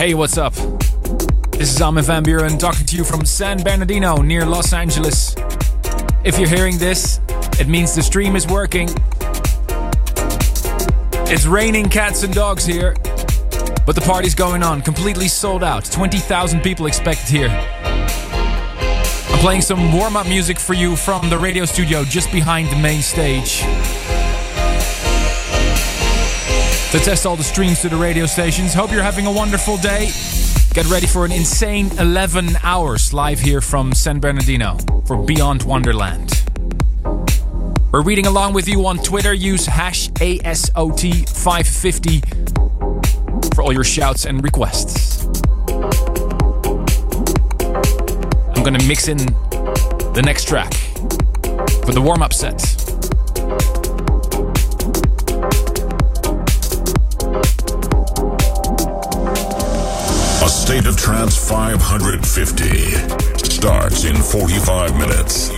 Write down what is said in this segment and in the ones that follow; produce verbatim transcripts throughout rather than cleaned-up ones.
Hey, what's up? This is Armin van Buuren talking to you from San Bernardino near Los Angeles. If you're hearing this, it means the stream is working. It's raining cats and dogs here, but the party's going on, completely sold out. twenty thousand people expected here. I'm playing some warm-up music for you from the radio studio just behind the main stage. To test all the streams to the radio stations. Hope you're having a wonderful day. Get ready for an insane eleven hours live here from San Bernardino for Beyond Wonderland. We're reading along with you on Twitter. Use hash A S O T five fifty for all your shouts and requests. I'm gonna mix in the next track for the warm-up set. A State of Trance five fifty starts in forty-five minutes.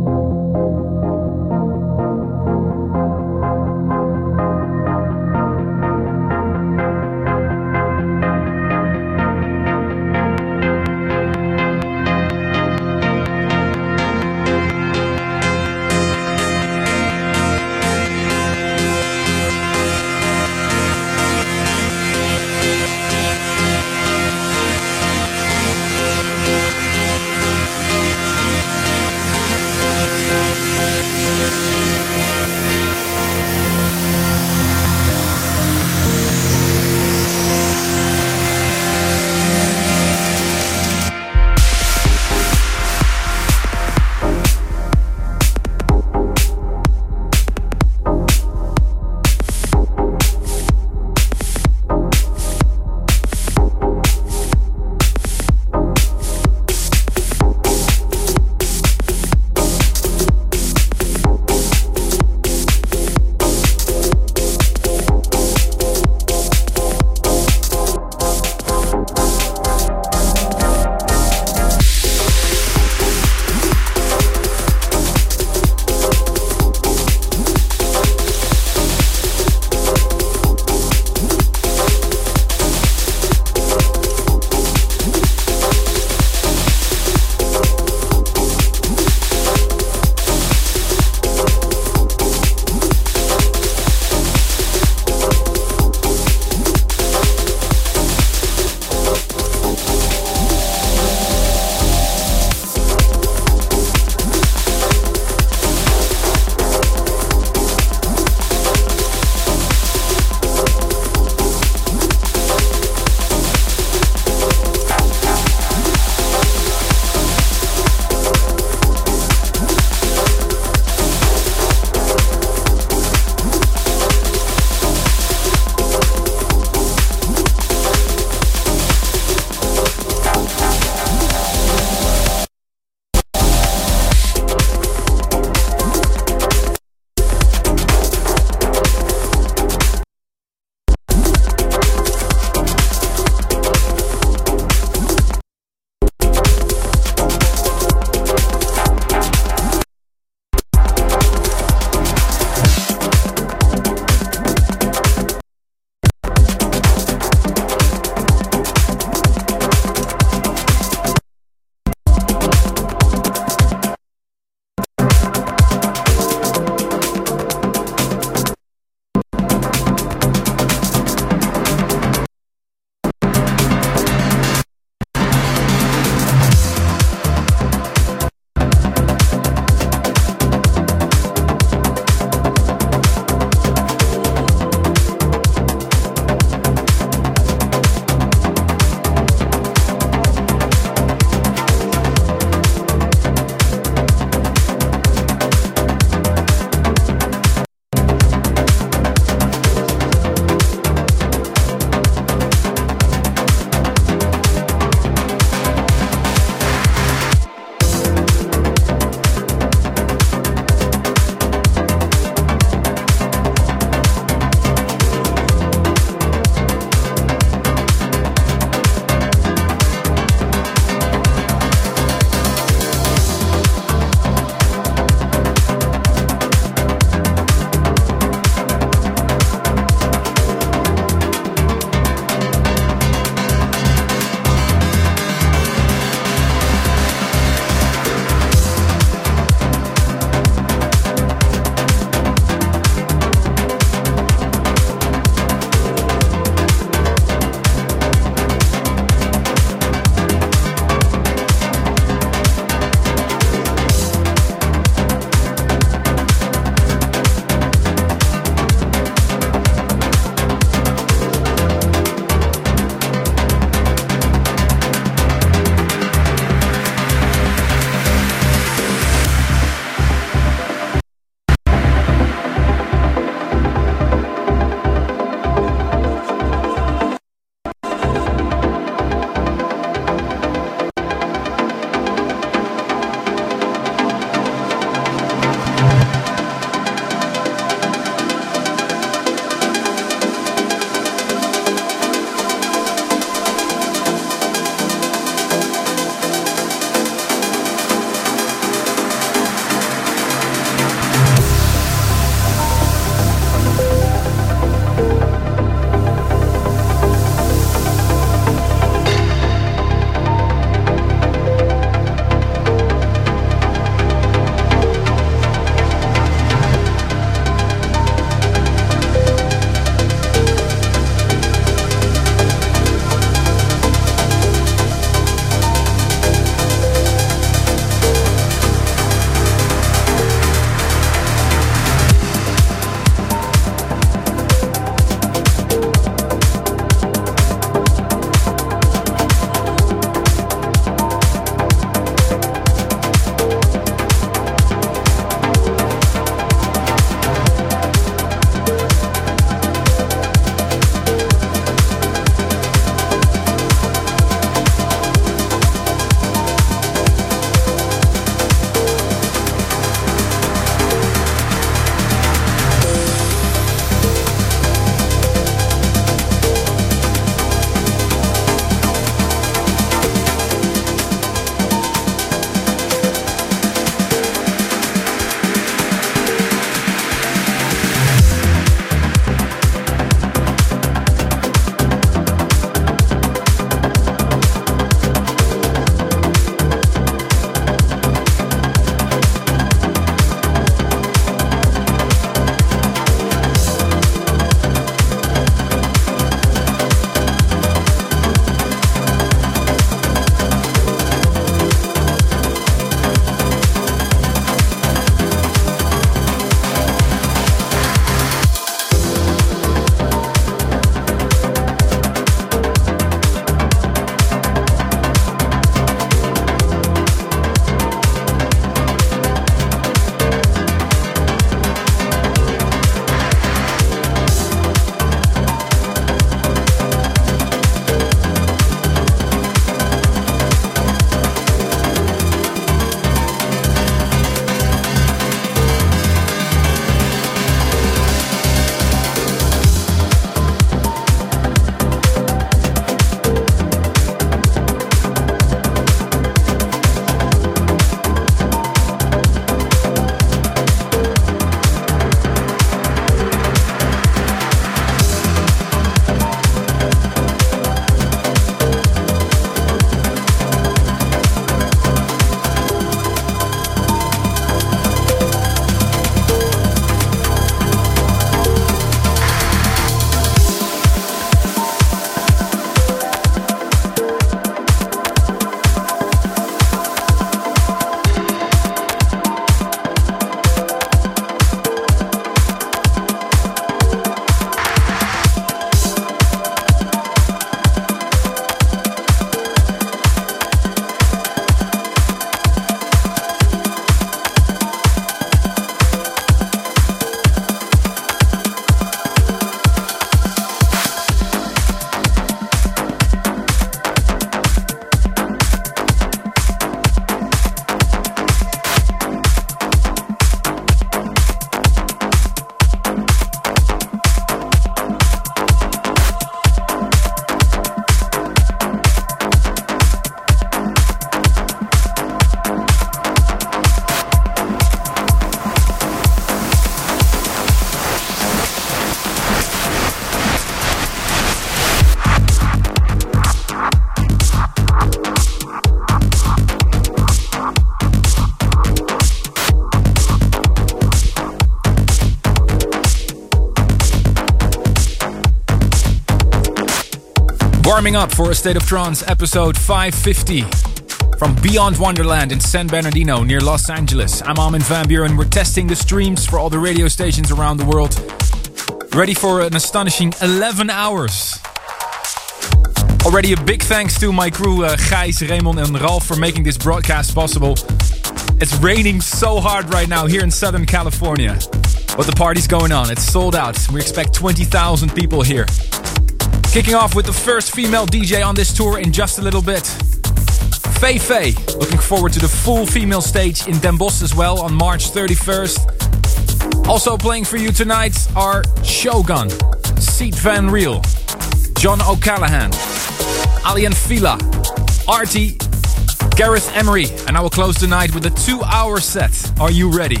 Warming up for A State of Trance episode five fifty from Beyond Wonderland in San Bernardino near Los Angeles. I'm Armin van Buuren. We're testing the streams for all the radio stations around the world. Ready for an astonishing eleven hours. Already a big thanks to my crew uh, Gijs, Raymond and Ralph for making this broadcast possible. It's raining so hard right now here in Southern California. But the party's going on. It's sold out. We expect twenty thousand people here. Kicking off with the first female D J on this tour in just a little bit. Faye Faye. Looking forward to the full female stage in Den Bosch as well on March thirty-first. Also playing for you tonight are Shogun, Seat Van Riel, John O'Callaghan, Alien Fila, Artie, Gareth Emery. And I will close tonight with a two-hour set. Are you ready?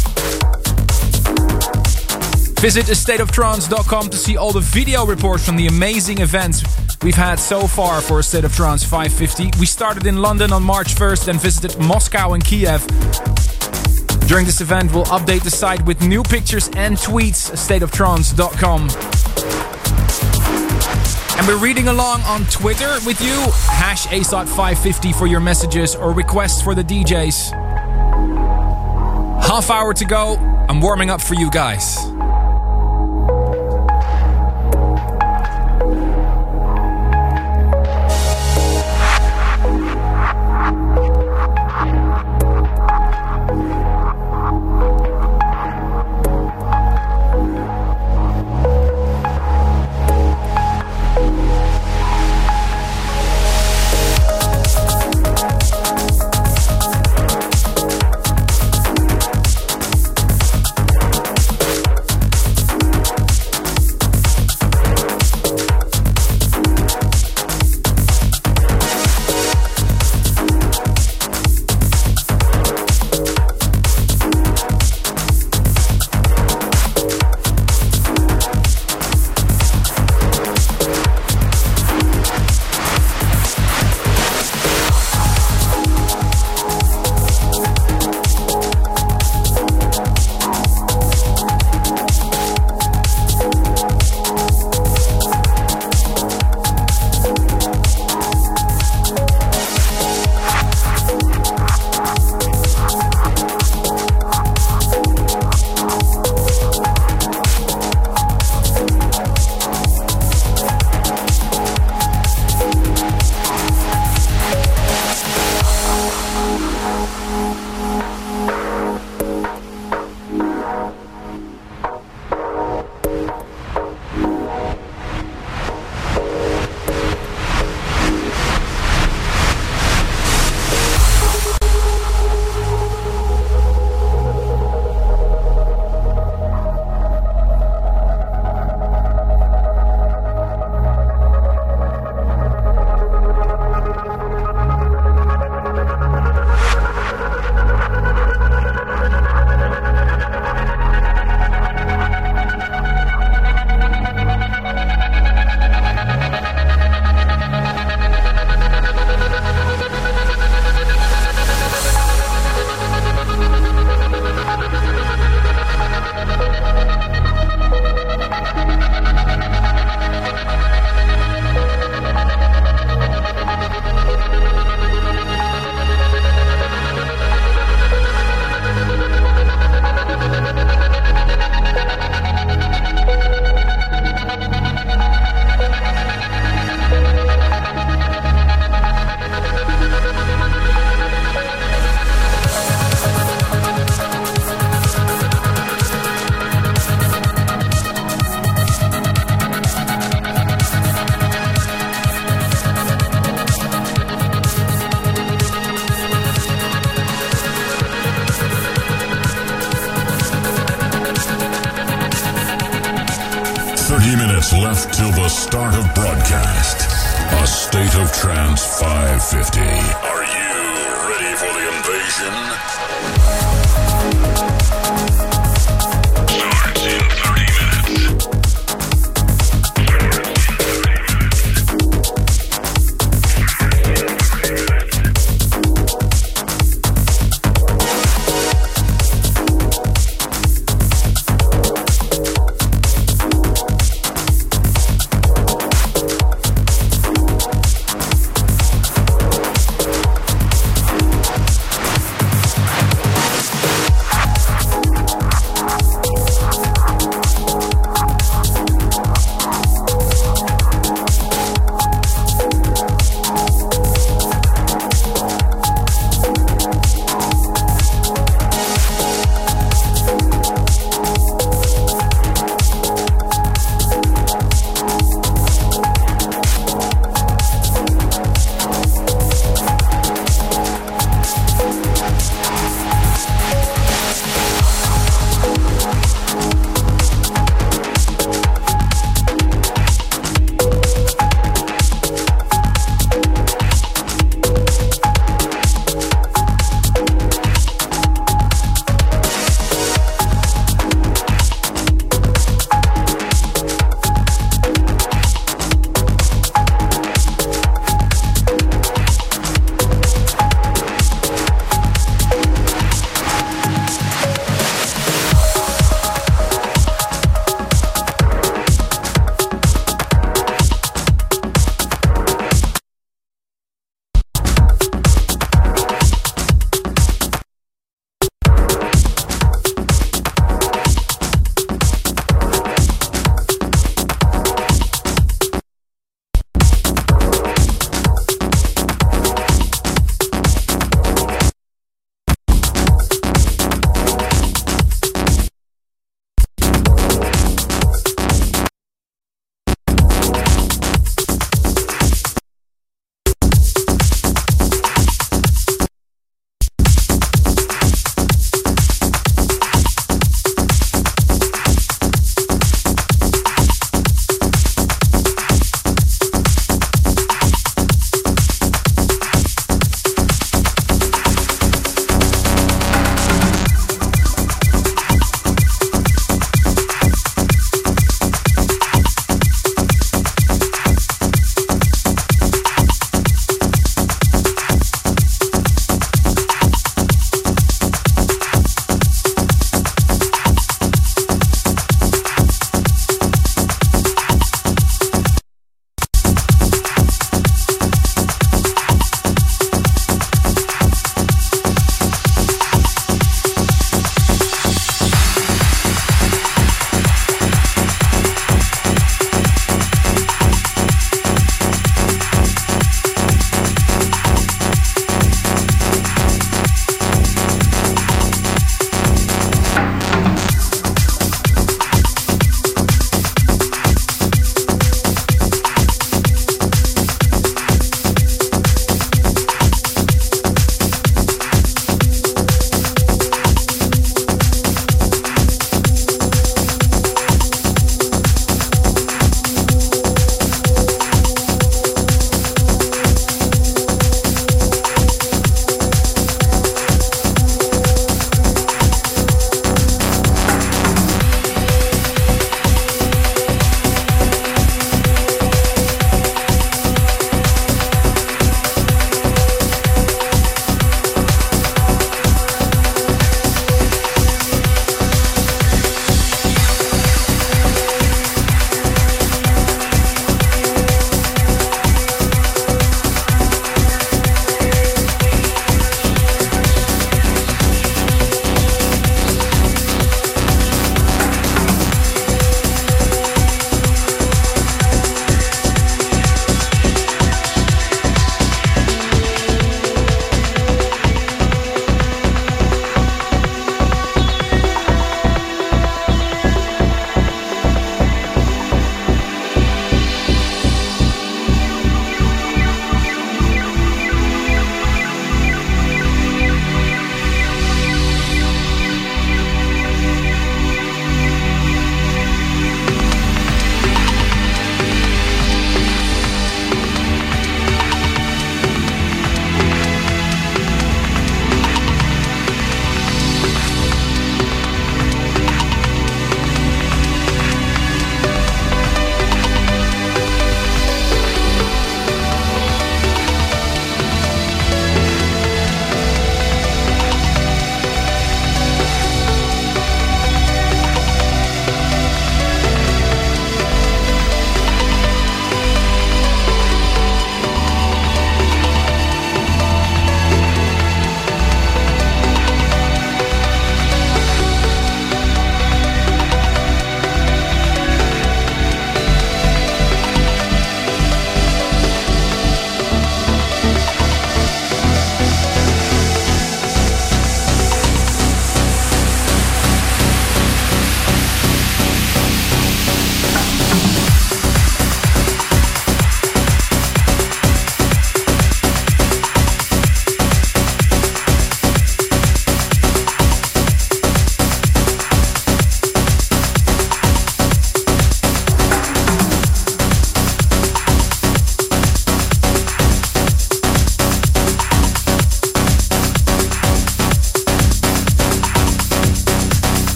Visit a state of trance dot com to see all the video reports from the amazing events we've had so far for A State of Trance five fifty. We started in London on March first and visited Moscow and Kiev. During this event, we'll update the site with new pictures and tweets, a state of trance dot com. And we're reading along on Twitter with you. Hash A S O T five fifty for your messages or requests for the D Js. Half hour to go. I'm warming up for you guys. thirty minutes left till the start of broadcast. A State of Trance five fifty. Are you ready for the invasion? Starts in thirty minutes.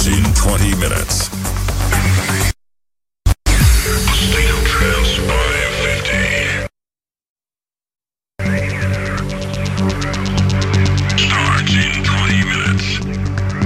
starts in twenty minutes. State of Trance five fifty. Starts in twenty minutes.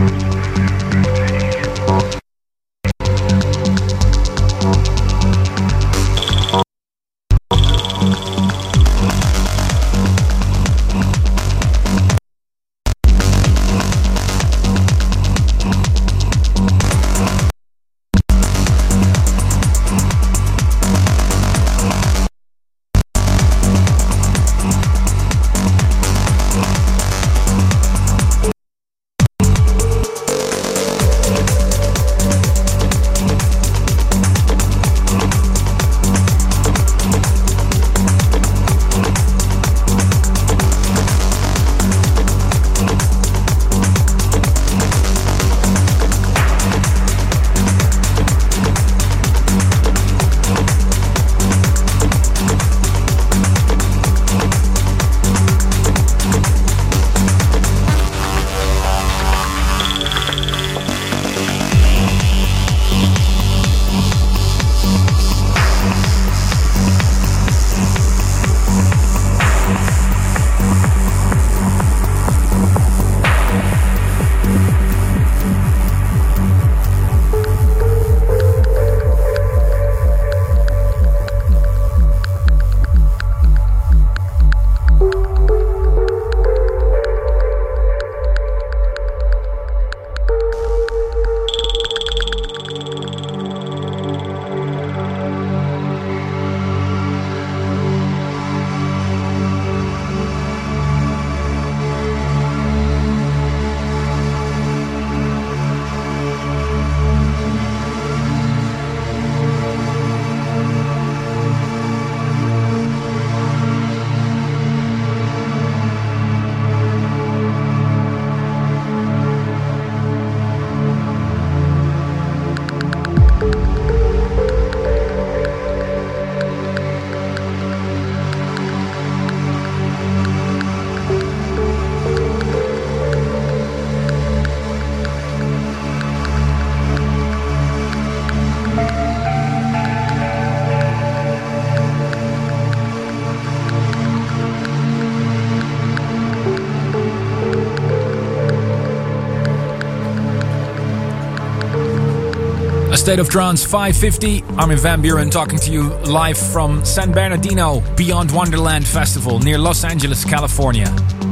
State of Trance five fifty. Armin van Buuren talking to you live from San Bernardino Beyond Wonderland Festival near Los Angeles, California.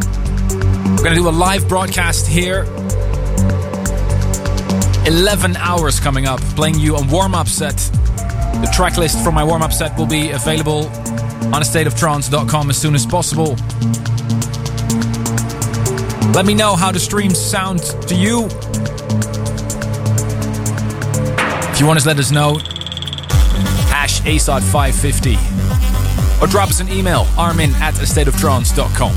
We're going to do a live broadcast here. eleven hours coming up, playing you a warm-up set. The track list for my warm-up set will be available on a state of trance dot com as soon as possible. Let me know how the streams sound to you. If you want to let us know, hash A S O T five fifty. Or drop us an email, armin at a state of trance dot com.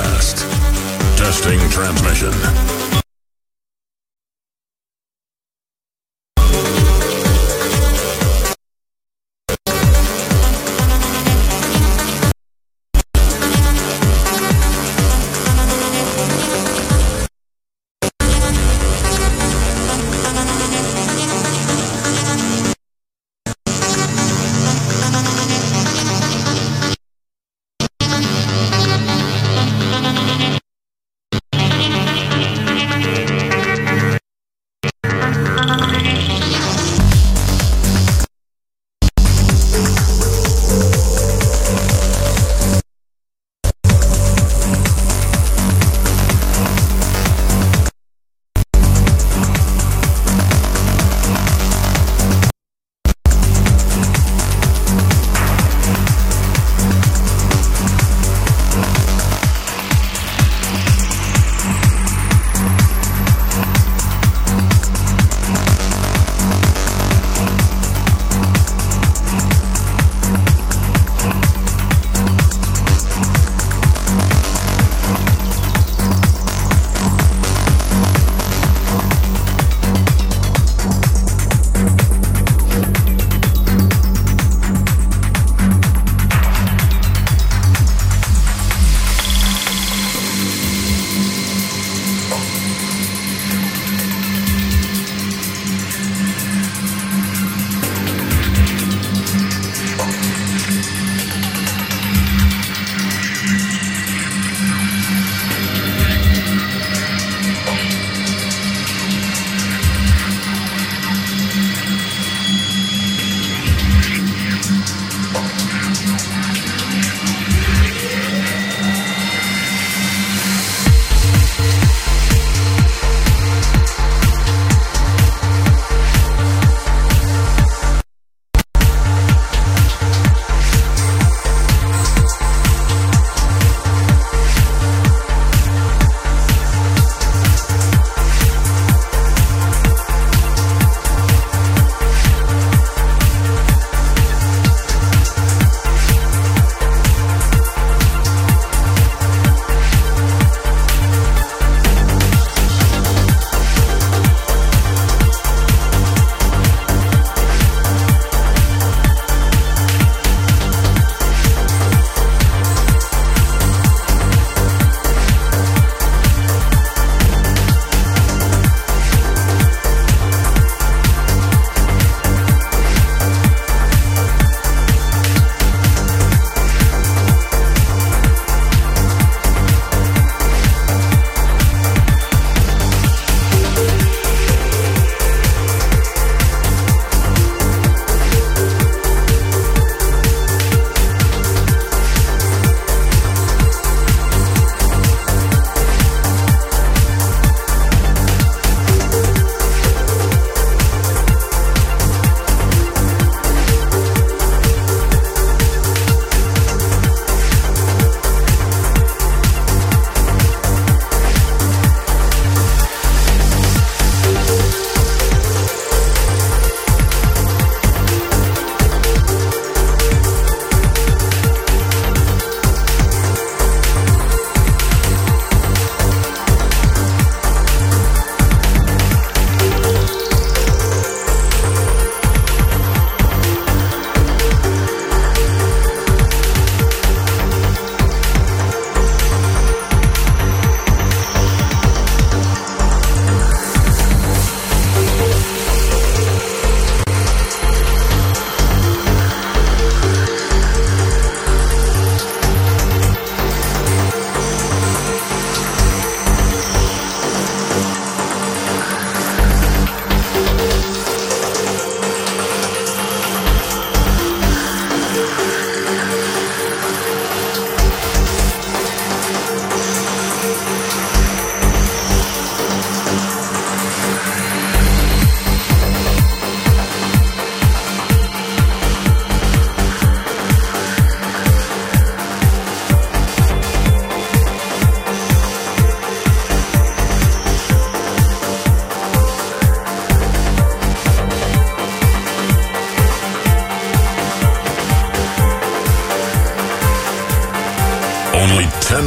Testing transmission.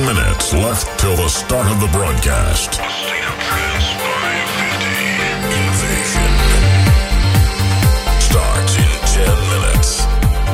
minutes left till the start of the broadcast. A State of Trance five fifty. Invasion starts in ten minutes.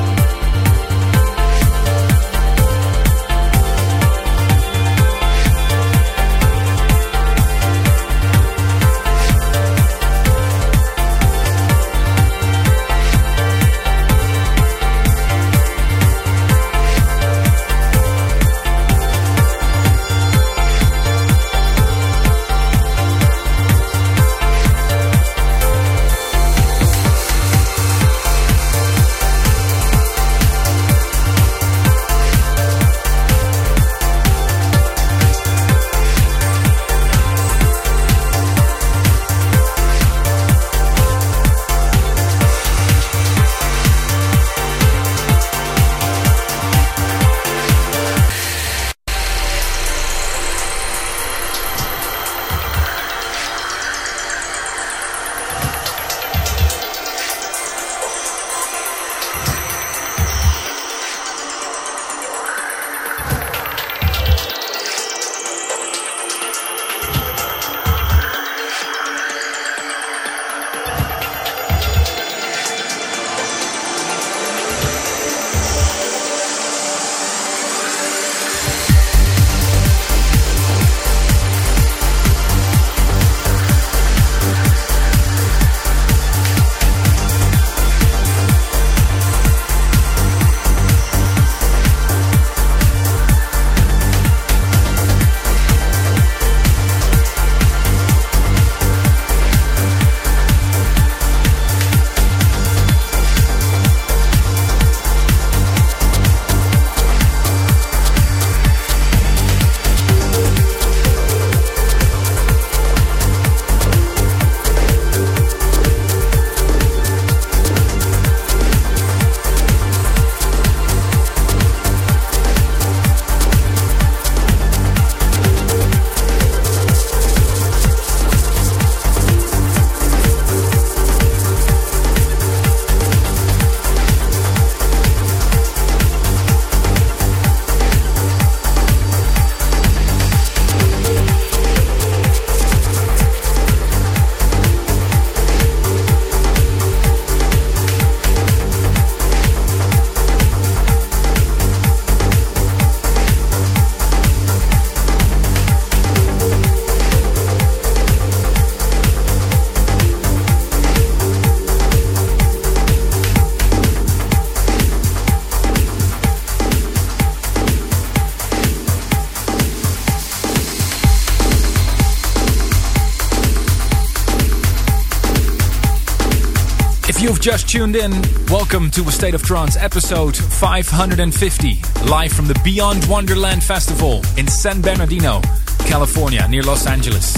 If you've just tuned in, welcome to A State of Trance episode five hundred fifty, live from the Beyond Wonderland Festival in San Bernardino, California, near Los Angeles.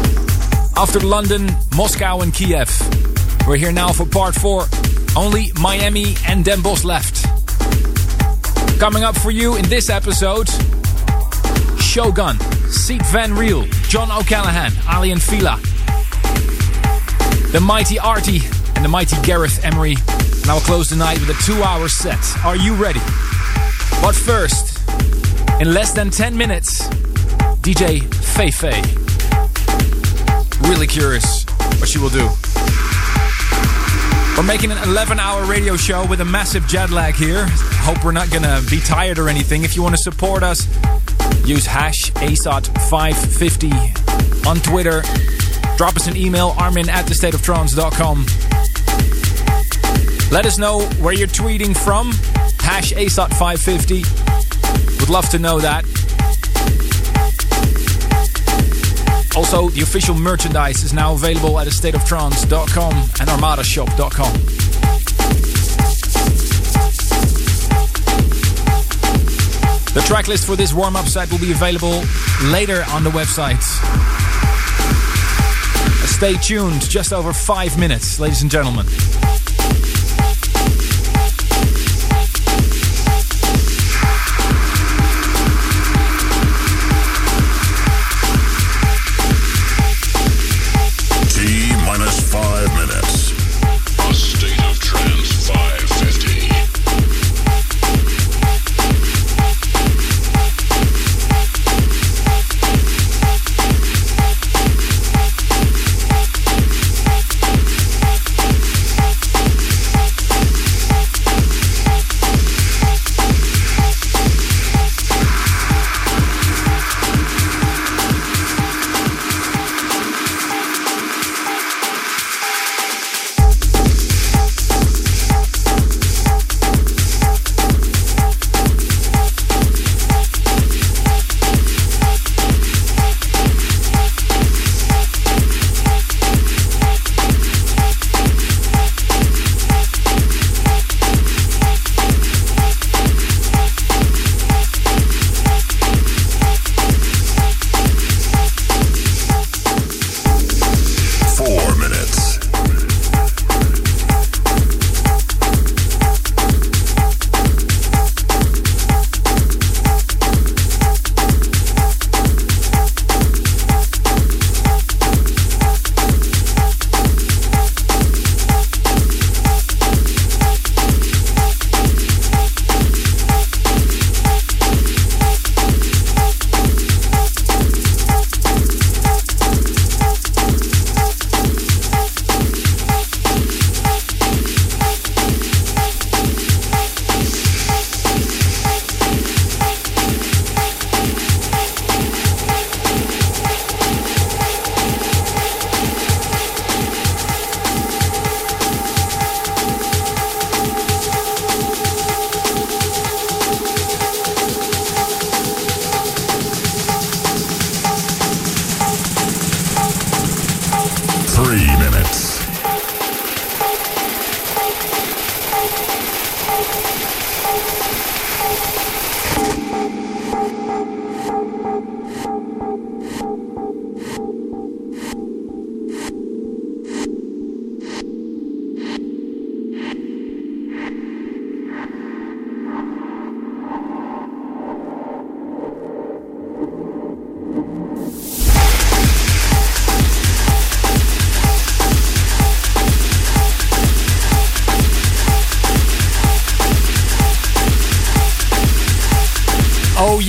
After London, Moscow and Kiev, we're here now for part four. Only Miami and Den Bosch left. Coming up for you in this episode, Shogun, Sied Van Riel, John O'Callaghan, Aly and Fila, the mighty Artie and the mighty Gareth Emery. And I'll close the night with a two-hour set. Are you ready? But first, in less than ten minutes, D J Fei Fei. Really curious what she will do. We're making an eleven-hour radio show with a massive jet lag here. Hope we're not gonna be tired or anything. If you want to support us, use hash A S O T five fifty on Twitter. Drop us an email, armin at the state of trance dot com. Let us know where you're tweeting from. Hash A S O T five fifty. Would love to know that. Also, the official merchandise is now available at the state of trance dot com and armada shop dot com. The tracklist for this warm-up set will be available later on the website. Stay tuned, just over five minutes, ladies and gentlemen.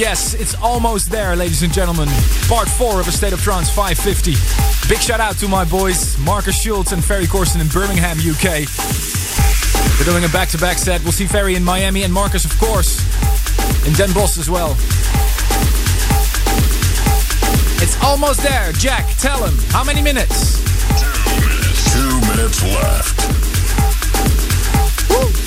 Yes, it's almost there, ladies and gentlemen. Part four of A State of Trance five fifty. Big shout out to my boys, Marcus Schultz and Ferry Corsten in Birmingham, U K. They're doing a back-to-back set. We'll see Ferry in Miami and Marcus, of course, in Den Bosch as well. It's almost there. Jack, tell him, how many minutes? Two minutes. Two minutes left. Woo!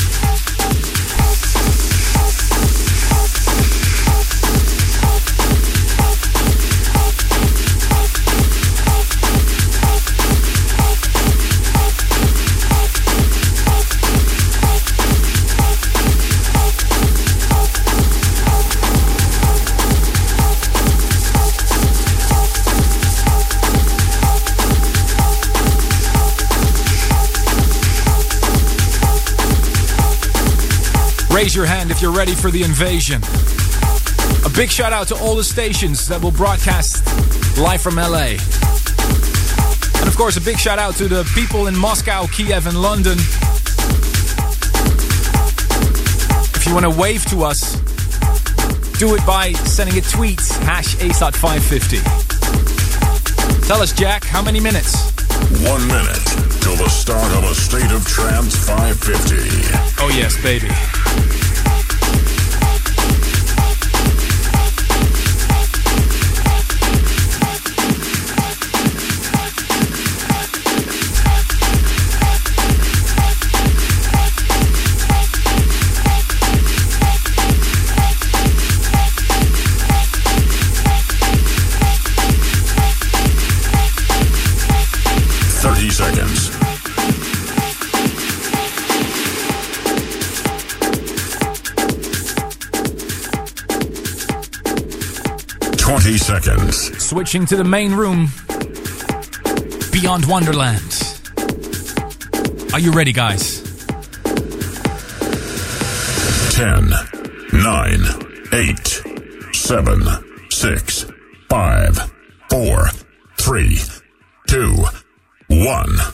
Raise your hand if you're ready for the invasion. A big shout out to all the stations that will broadcast live from L A. And of course a big shout out to the people in Moscow, Kiev and London. If you want to wave to us, do it by sending a tweet, hash A S O T five fifty. Tell us, Jack, how many minutes? One minute till the start of A State of Trance five fifty. Oh yes, baby. thirty seconds. twenty seconds. Switching to the main room. Beyond Wonderland. Are you ready, guys? ten, nine, eight, seven, six, five, four, three, two, one.